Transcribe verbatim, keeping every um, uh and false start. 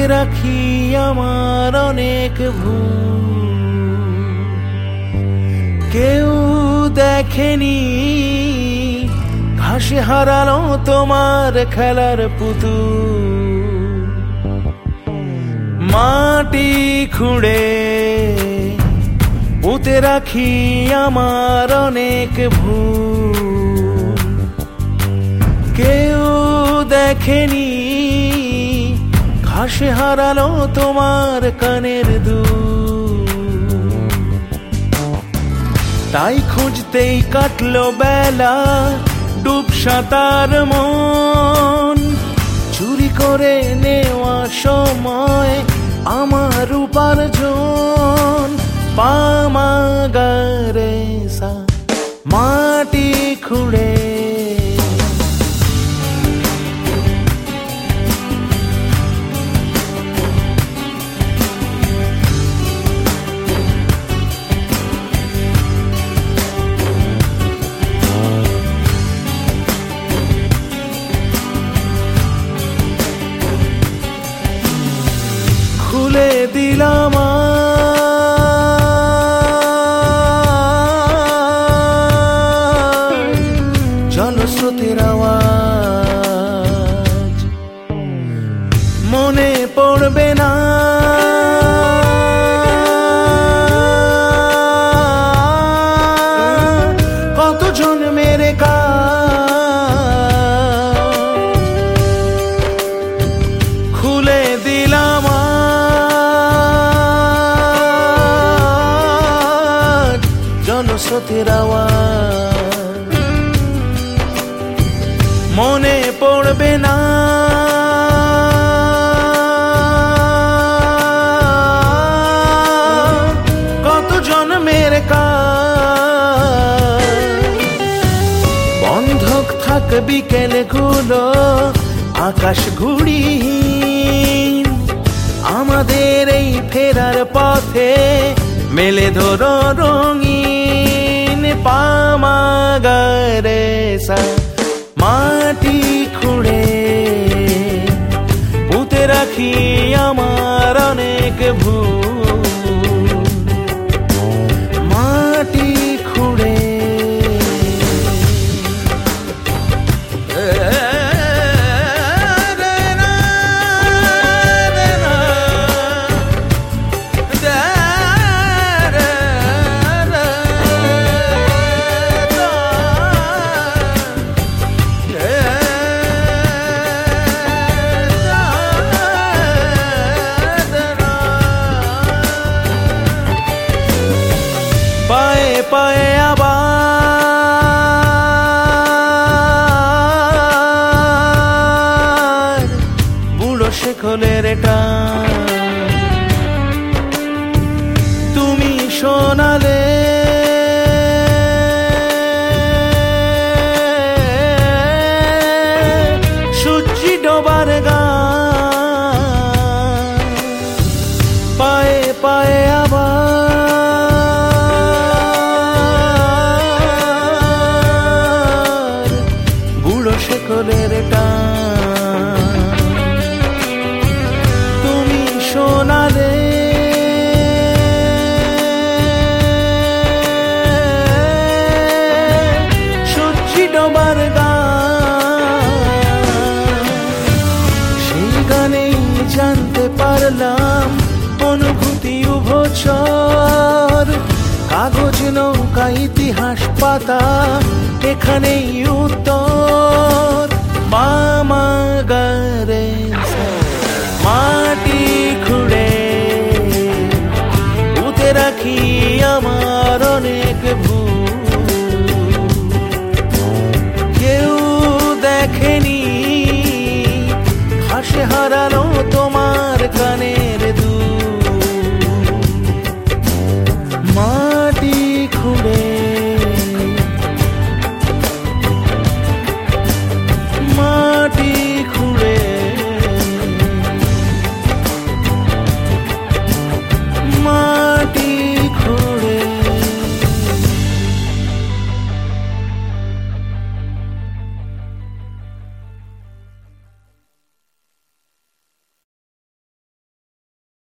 পুঁতে রাখি আমার অনেক ভুল, কেউ দেখেনি ঘাসে হারালো তোমার খেলার পুতুল। মাটি খুঁড়ে পুঁতে রাখি আমার অনেক ভুল, কেউ দেখেনি ঘাসে হারালো তোমার কানের দুল। তাই খুঁজতেই কাটলো বেলা ডুব সাঁতার মন, চুরি করে নেওয়া সময় আমার উপার্জন। পামাগারে সা মাটি খুঁড়ে খুলে দিলাম জলস্রোতের আওয়াজ, মনে পড়বে না কত জন্মের কাজ। খুলে দিলাম জলস্রোতের আওয়াজ, মনে পড়বে না কত জন্মের কাজ। বন্ধক থাক বিকেল গুলো আকাশ ঘুড়িহীন, আমাদের এই ফেরার পথে মেলে ধরো রঙিন। পামাগারে সা মাটি খুঁড়ে পুঁতে রাখি আমার অনেক ভুল, মাটি খুঁড়ে পায়ে পায়ে আবার বুড়ো শেকলের টান, তুমি শোনালে সূর্যি ডোবার গান। পায়ে পায়ে আবার বুড়ো শেকলের টান, তুমি শোনালে সূর্যি ডোবার গান। সেই গানেই জানতে পারলাম অনুভূতি উভচর, কাগজ নৌকা ইতিহাস পাতা এখানেই উত্তর। পামাগারে মাটি খুঁড়ে পুঁতে রাখি আমার অনেক ভুল, কেউ দেখেনি